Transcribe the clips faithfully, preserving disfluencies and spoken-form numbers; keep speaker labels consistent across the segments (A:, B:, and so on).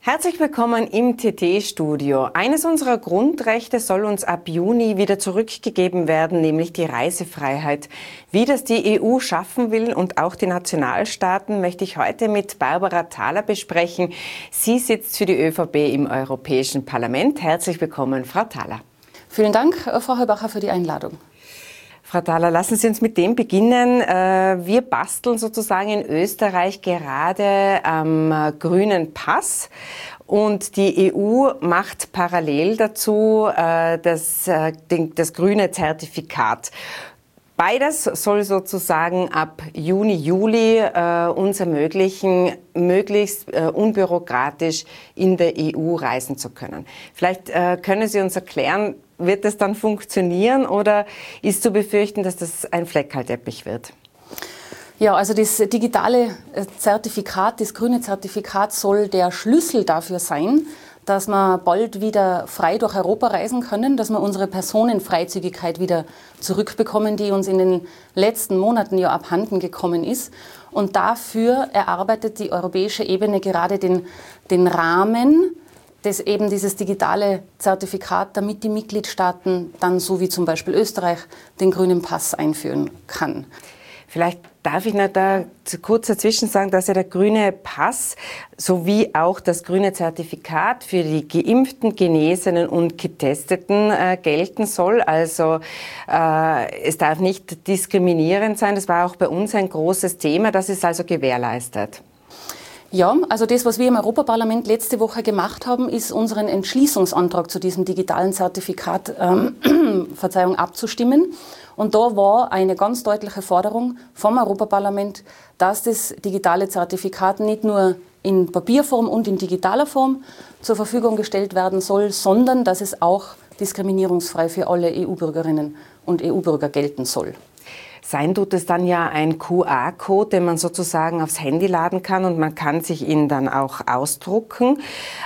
A: Herzlich willkommen im T T-Studio. Eines unserer Grundrechte soll uns ab Juni wieder zurückgegeben werden, nämlich die Reisefreiheit. Wie das die E U schaffen will und auch die Nationalstaaten, möchte ich heute mit Barbara Thaler besprechen. Sie sitzt für die ÖVP im Europäischen Parlament. Herzlich willkommen, Frau Thaler.
B: Vielen Dank, Frau Heubacher, für die Einladung.
A: Frau Thaler, lassen Sie uns mit dem beginnen. Wir basteln sozusagen in Österreich gerade am grünen Pass und die E U macht parallel dazu das, das grüne Zertifikat. Beides soll sozusagen ab Juni, Juli äh, uns ermöglichen, möglichst äh, unbürokratisch in der E U reisen zu können. Vielleicht äh, können Sie uns erklären, wird das dann funktionieren oder ist zu befürchten, dass das ein Fleckerlteppich wird?
B: Ja, also das digitale Zertifikat, das grüne Zertifikat soll der Schlüssel dafür sein, dass wir bald wieder frei durch Europa reisen können, dass wir unsere Personenfreizügigkeit wieder zurückbekommen, die uns in den letzten Monaten ja abhanden gekommen ist. Und dafür erarbeitet die europäische Ebene gerade den, den Rahmen, das eben dieses digitale Zertifikat, damit die Mitgliedstaaten dann, so wie zum Beispiel Österreich, den grünen Pass einführen kann.
A: Vielleicht darf ich noch da kurz dazwischen sagen, dass ja der grüne Pass sowie auch das grüne Zertifikat für die Geimpften, Genesenen und Getesteten äh, gelten soll. Also äh, es darf nicht diskriminierend sein. Das war auch bei uns ein großes Thema. Das ist also gewährleistet.
B: Ja, also das, was wir im Europaparlament letzte Woche gemacht haben, ist unseren Entschließungsantrag zu diesem digitalen Zertifikat ähm, Verzeihung, abzustimmen. Und da war eine ganz deutliche Forderung vom Europaparlament, dass das digitale Zertifikat nicht nur in Papierform und in digitaler Form zur Verfügung gestellt werden soll, sondern dass es auch diskriminierungsfrei für alle E U-Bürgerinnen und E U-Bürger gelten soll.
A: Sein tut es dann ja ein Q R-Code, den man sozusagen aufs Handy laden kann und man kann sich ihn dann auch ausdrucken.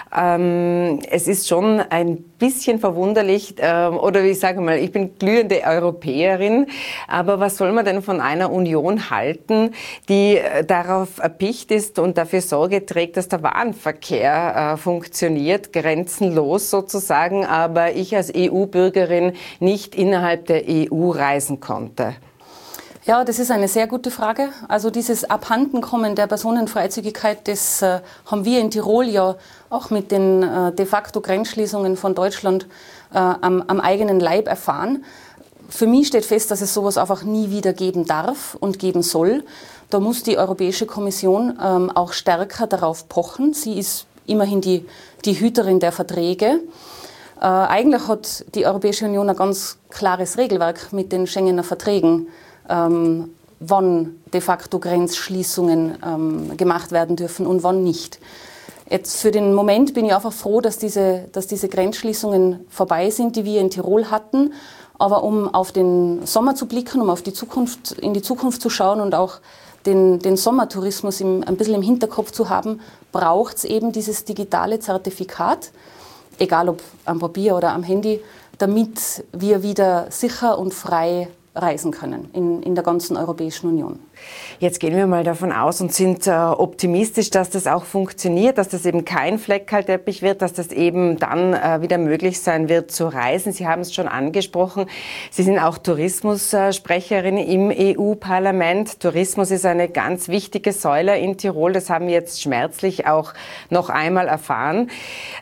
A: Ähm, es ist schon ein bisschen verwunderlich, ähm, oder ich sage mal, ich bin glühende Europäerin, aber was soll man denn von einer Union halten, die äh, darauf erpicht ist und dafür Sorge trägt, dass der Warenverkehr äh, funktioniert, grenzenlos sozusagen, aber ich als E U-Bürgerin nicht innerhalb der E U reisen konnte?
B: Ja, das ist eine sehr gute Frage. Also dieses Abhandenkommen der Personenfreizügigkeit, das äh, haben wir in Tirol ja auch mit den äh, de facto Grenzschließungen von Deutschland äh, am, am eigenen Leib erfahren. Für mich steht fest, dass es sowas einfach nie wieder geben darf und geben soll. Da muss die Europäische Kommission ähm, auch stärker darauf pochen. Sie ist immerhin die, die Hüterin der Verträge. Äh, eigentlich hat die Europäische Union ein ganz klares Regelwerk mit den Schengener Verträgen, Ähm, wann de facto Grenzschließungen ähm, gemacht werden dürfen und wann nicht. Jetzt für den Moment bin ich einfach froh, dass diese, dass diese Grenzschließungen vorbei sind, die wir in Tirol hatten. Aber um auf den Sommer zu blicken, um auf die Zukunft, in die Zukunft zu schauen und auch den, den Sommertourismus im, ein bisschen im Hinterkopf zu haben, braucht es eben dieses digitale Zertifikat, egal ob am Papier oder am Handy, damit wir wieder sicher und frei reisen können in, in der ganzen Europäischen Union.
A: Jetzt gehen wir mal davon aus und sind äh, optimistisch, dass das auch funktioniert, dass das eben kein Fleckerlteppich wird, dass das eben dann äh, wieder möglich sein wird zu reisen. Sie haben es schon angesprochen, Sie sind auch Tourismussprecherin im E U-Parlament. Tourismus ist eine ganz wichtige Säule in Tirol, das haben wir jetzt schmerzlich auch noch einmal erfahren.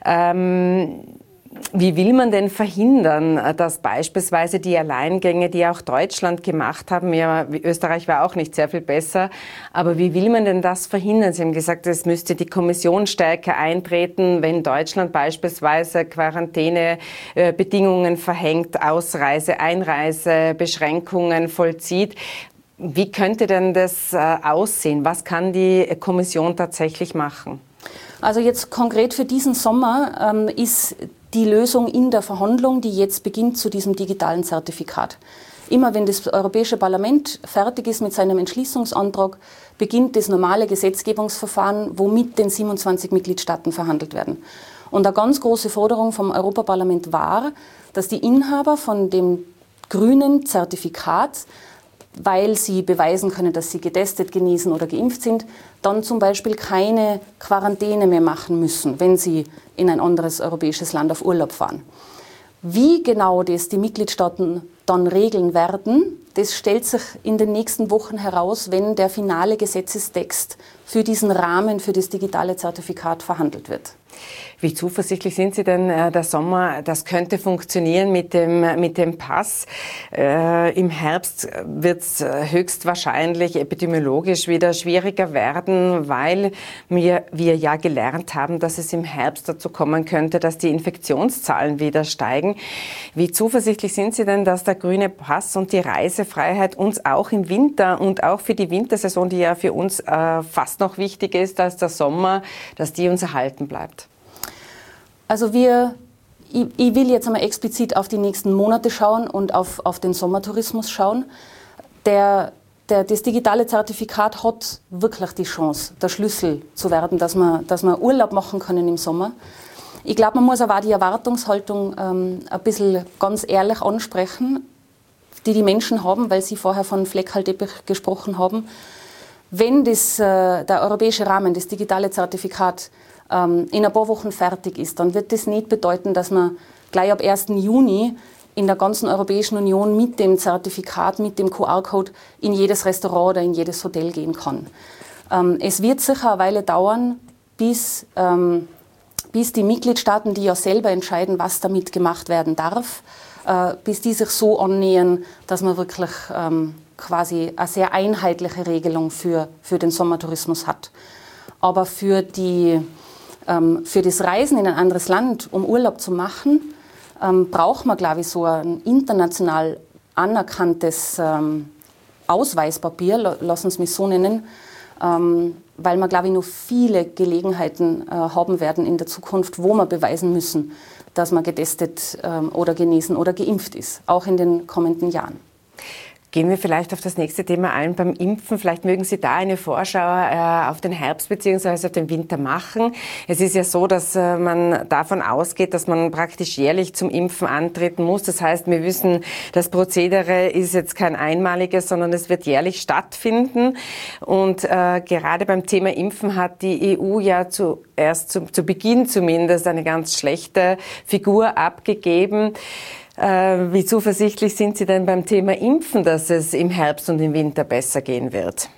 A: Ähm, Wie will man denn verhindern, dass beispielsweise die Alleingänge, die auch Deutschland gemacht haben, ja, Österreich war auch nicht sehr viel besser, aber wie will man denn das verhindern? Sie haben gesagt, es müsste die Kommission stärker eintreten, wenn Deutschland beispielsweise Quarantänebedingungen verhängt, Ausreise-, Einreisebeschränkungen vollzieht. Wie könnte denn das aussehen? Was kann die Kommission tatsächlich machen?
B: Also jetzt konkret für diesen Sommer ähm, ist die Lösung in der Verhandlung, die jetzt beginnt zu diesem digitalen Zertifikat. Immer wenn das Europäische Parlament fertig ist mit seinem Entschließungsantrag, beginnt das normale Gesetzgebungsverfahren, wo mit den siebenundzwanzig Mitgliedstaaten verhandelt werden. Und eine ganz große Forderung vom Europaparlament war, dass die Inhaber von dem grünen Zertifikat weil sie beweisen können, dass sie getestet, genesen oder geimpft sind, dann zum Beispiel keine Quarantäne mehr machen müssen, wenn sie in ein anderes europäisches Land auf Urlaub fahren. Wie genau das die Mitgliedstaaten dann regeln werden, das stellt sich in den nächsten Wochen heraus, wenn der finale Gesetzestext für diesen Rahmen für das digitale Zertifikat verhandelt wird.
A: Wie zuversichtlich sind Sie denn, der Sommer, das könnte funktionieren mit dem, mit dem Pass? Äh, Im Herbst wird es höchstwahrscheinlich epidemiologisch wieder schwieriger werden, weil wir, wir ja gelernt haben, dass es im Herbst dazu kommen könnte, dass die Infektionszahlen wieder steigen. Wie zuversichtlich sind Sie denn, dass der grüne Pass und die Reisefreiheit uns auch im Winter und auch für die Wintersaison, die ja für uns äh, fast noch wichtiger ist als der Sommer, dass die uns erhalten bleibt?
B: Also wir, ich, ich will jetzt einmal explizit auf die nächsten Monate schauen und auf, auf den Sommertourismus schauen. Der, der, das digitale Zertifikat hat wirklich die Chance, der Schlüssel zu werden, dass wir, dass wir Urlaub machen können im Sommer. Ich glaube, man muss aber auch die Erwartungshaltung ähm, ein bisschen ganz ehrlich ansprechen, die die Menschen haben, weil sie vorher von Fleckerlteppich gesprochen haben. Wenn das, äh, der europäische Rahmen, das digitale Zertifikat, ähm, in ein paar Wochen fertig ist, dann wird das nicht bedeuten, dass man gleich ab ersten Juni in der ganzen Europäischen Union mit dem Zertifikat, mit dem Q R-Code in jedes Restaurant oder in jedes Hotel gehen kann. Ähm, es wird sicher eine Weile dauern, bis, ähm, bis die Mitgliedstaaten, die ja selber entscheiden, was damit gemacht werden darf, äh, bis die sich so annähern, dass man wirklich ähm, quasi eine sehr einheitliche Regelung für, für den Sommertourismus hat. Aber für, die, ähm, für das Reisen in ein anderes Land, um Urlaub zu machen, ähm, braucht man, glaube ich, so ein international anerkanntes ähm, Ausweispapier, lassen Sie es mich so nennen, ähm, weil wir, glaube ich, noch viele Gelegenheiten äh, haben werden in der Zukunft, wo wir beweisen müssen, dass man getestet ähm, oder genesen oder geimpft ist, auch in den kommenden Jahren.
A: Gehen wir vielleicht auf das nächste Thema ein, beim Impfen. Vielleicht mögen Sie da eine Vorschau äh, auf den Herbst bzw. auf den Winter machen. Es ist ja so, dass äh, man davon ausgeht, dass man praktisch jährlich zum Impfen antreten muss. Das heißt, wir wissen, das Prozedere ist jetzt kein einmaliges, sondern es wird jährlich stattfinden. Und äh, gerade beim Thema Impfen hat die E U ja zuerst zu, zu Beginn zumindest eine ganz schlechte Figur abgegeben. Wie zuversichtlich sind Sie denn beim Thema Impfen, dass es im Herbst und im Winter besser gehen wird?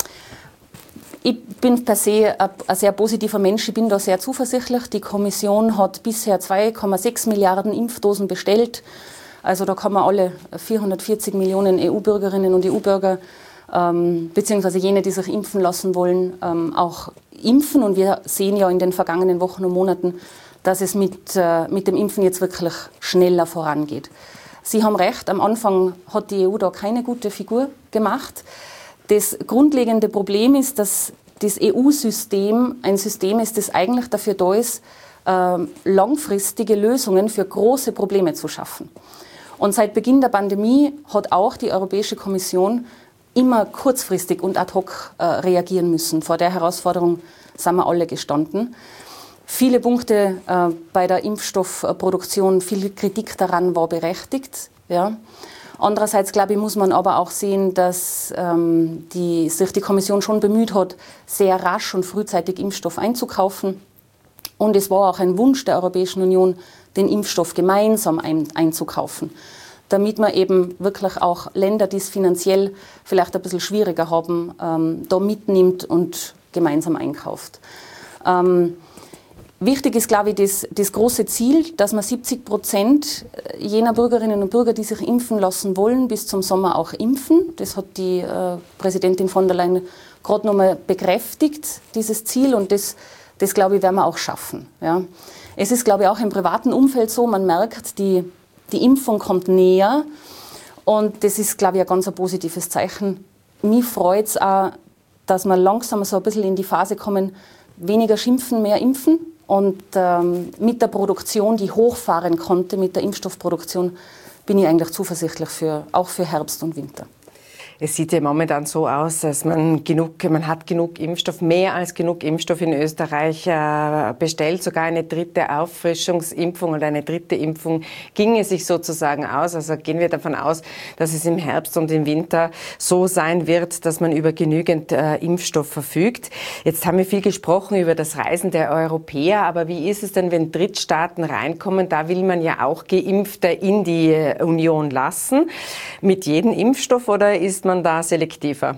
B: Ich bin per se ein sehr positiver Mensch, ich bin da sehr zuversichtlich. Die Kommission hat bisher zwei Komma sechs Milliarden Impfdosen bestellt. Also da kann man alle vierhundertvierzig Millionen E U-Bürgerinnen und E U-Bürger, ähm, beziehungsweise jene, die sich impfen lassen wollen, ähm, auch impfen. Und wir sehen ja in den vergangenen Wochen und Monaten, dass es mit, äh, mit dem Impfen jetzt wirklich schneller vorangeht. Sie haben recht, am Anfang hat die E U da keine gute Figur gemacht. Das grundlegende Problem ist, dass das E U-System ein System ist, das eigentlich dafür da ist, äh, langfristige Lösungen für große Probleme zu schaffen. Und seit Beginn der Pandemie hat auch die Europäische Kommission immer kurzfristig und ad hoc äh, reagieren müssen. Vor der Herausforderung sind wir alle gestanden. Viele Punkte äh, bei der Impfstoffproduktion, viel Kritik daran war berechtigt. Ja. Andererseits, glaube ich, muss man aber auch sehen, dass ähm, die, sich die Kommission schon bemüht hat, sehr rasch und frühzeitig Impfstoff einzukaufen. Und es war auch ein Wunsch der Europäischen Union, den Impfstoff gemeinsam ein, einzukaufen, damit man eben wirklich auch Länder, die es finanziell vielleicht ein bisschen schwieriger haben, ähm, da mitnimmt und gemeinsam einkauft. Ähm, Wichtig ist, glaube ich, das, das große Ziel, dass man siebzig Prozent jener Bürgerinnen und Bürger, die sich impfen lassen wollen, bis zum Sommer auch impfen. Das hat die äh, Präsidentin von der Leyen gerade nochmal bekräftigt, dieses Ziel. Und das, das, glaube ich, werden wir auch schaffen. Ja. Es ist, glaube ich, auch im privaten Umfeld so, man merkt, die, die Impfung kommt näher. Und das ist, glaube ich, ein ganz ein positives Zeichen. Mich freut es auch, dass wir langsam so ein bisschen in die Phase kommen, weniger schimpfen, mehr impfen. Und ähm, mit der Produktion, die hochfahren konnte, mit der Impfstoffproduktion, bin ich eigentlich zuversichtlich, für, auch für Herbst und Winter.
A: Es sieht ja momentan so aus, dass man genug, man hat genug Impfstoff, mehr als genug Impfstoff in Österreich äh, bestellt. Sogar eine dritte Auffrischungsimpfung oder eine dritte Impfung ginge sich sozusagen aus. Also gehen wir davon aus, dass es im Herbst und im Winter so sein wird, dass man über genügend äh, Impfstoff verfügt. Jetzt haben wir viel gesprochen über das Reisen der Europäer, aber wie ist es denn, wenn Drittstaaten reinkommen? Da will man ja auch Geimpfte in die Union lassen. Mit jedem Impfstoff, oder ist man da selektiver?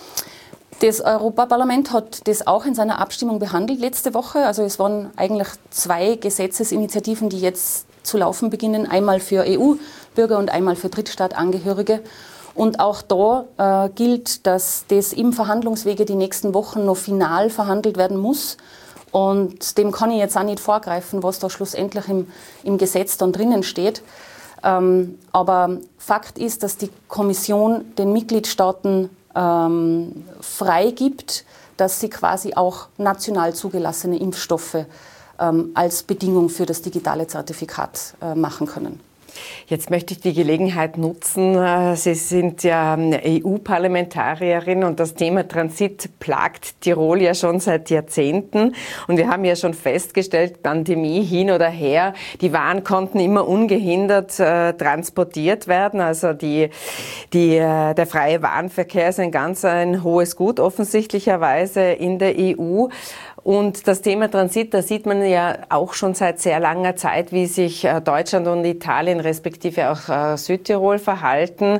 B: Das Europaparlament hat das auch in seiner Abstimmung behandelt letzte Woche. Also es waren eigentlich zwei Gesetzesinitiativen, die jetzt zu laufen beginnen. Einmal für E U-Bürger und einmal für Drittstaatangehörige. Und auch da äh, gilt, dass das im Verhandlungswege die nächsten Wochen noch final verhandelt werden muss. Und dem kann ich jetzt auch nicht vorgreifen, was da schlussendlich im, im Gesetz dann drinnen steht. Ähm, aber Fakt ist, dass die Kommission den Mitgliedstaaten ähm, freigibt, dass sie quasi auch national zugelassene Impfstoffe ähm, als Bedingung für das digitale Zertifikat äh, machen können.
A: Jetzt möchte ich die Gelegenheit nutzen. Sie sind ja E U-Parlamentarierin und das Thema Transit plagt Tirol ja schon seit Jahrzehnten. Und wir haben ja schon festgestellt, Pandemie hin oder her, die Waren konnten immer ungehindert äh, transportiert werden. Also die, die, äh, der freie Warenverkehr ist ein ganz ein hohes Gut offensichtlicherweise in der E U. Und das Thema Transit, da sieht man ja auch schon seit sehr langer Zeit, wie sich Deutschland und Italien respektive auch Südtirol verhalten.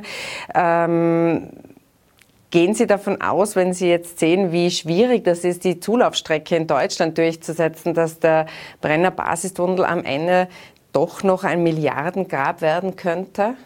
A: Ähm, gehen Sie davon aus, wenn Sie jetzt sehen, wie schwierig das ist, die Zulaufstrecke in Deutschland durchzusetzen, dass der Brenner Basistunnel am Ende doch noch ein Milliardengrab werden könnte?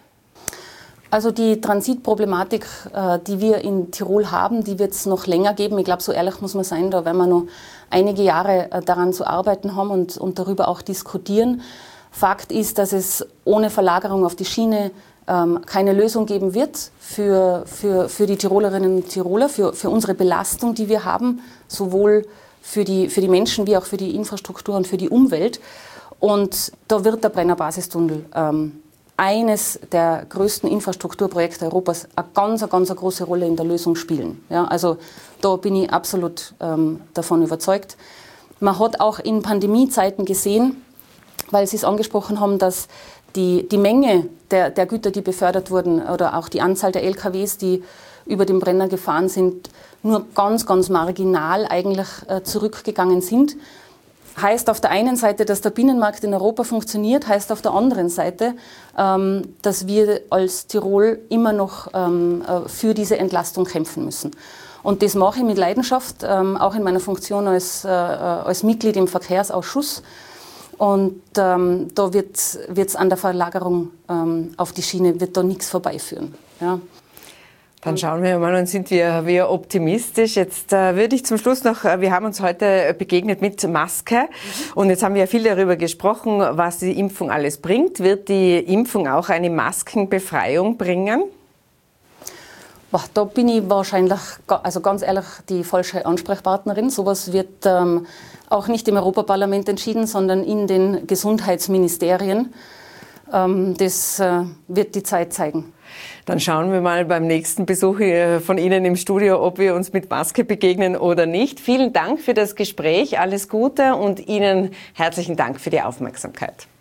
B: Also die Transitproblematik, äh, die wir in Tirol haben, die wird es noch länger geben. Ich glaube, so ehrlich muss man sein, da werden wir noch einige Jahre äh, daran zu arbeiten haben und, und darüber auch diskutieren. Fakt ist, dass es ohne Verlagerung auf die Schiene ähm, keine Lösung geben wird für, für, für die Tirolerinnen und Tiroler, für, für unsere Belastung, die wir haben, sowohl für die, für die Menschen wie auch für die Infrastruktur und für die Umwelt. Und da wird der Brenner Basistunnel ähm, eines der größten Infrastrukturprojekte Europas eine ganz, eine ganz eine große Rolle in der Lösung spielen. Ja, also da bin ich absolut ähm, davon überzeugt. Man hat auch in Pandemiezeiten gesehen, weil Sie es angesprochen haben, dass die, die Menge der, der Güter, die befördert wurden, oder auch die Anzahl der L K Ws, die über den Brenner gefahren sind, nur ganz, ganz marginal eigentlich äh, zurückgegangen sind. Heißt auf der einen Seite, dass der Binnenmarkt in Europa funktioniert, heißt auf der anderen Seite, ähm, dass wir als Tirol immer noch ähm, für diese Entlastung kämpfen müssen. Und das mache ich mit Leidenschaft, ähm, auch in meiner Funktion als, äh, als Mitglied im Verkehrsausschuss. Und ähm, da wird es an der Verlagerung ähm, auf die Schiene wird da nichts vorbeiführen. Ja.
A: Dann schauen wir mal und sind wir, wir optimistisch. Jetzt äh, würde ich zum Schluss noch, äh, wir haben uns heute begegnet mit Maske und jetzt haben wir ja viel darüber gesprochen, was die Impfung alles bringt. Wird die Impfung auch eine Maskenbefreiung bringen?
B: Boah, da bin ich wahrscheinlich, also ganz ehrlich, die falsche Ansprechpartnerin. Sowas wird ähm, auch nicht im Europaparlament entschieden, sondern in den Gesundheitsministerien. Ähm, das äh, wird die Zeit zeigen.
A: Dann schauen wir mal beim nächsten Besuch von Ihnen im Studio, ob wir uns mit Maske begegnen oder nicht. Vielen Dank für das Gespräch, alles Gute und Ihnen herzlichen Dank für die Aufmerksamkeit.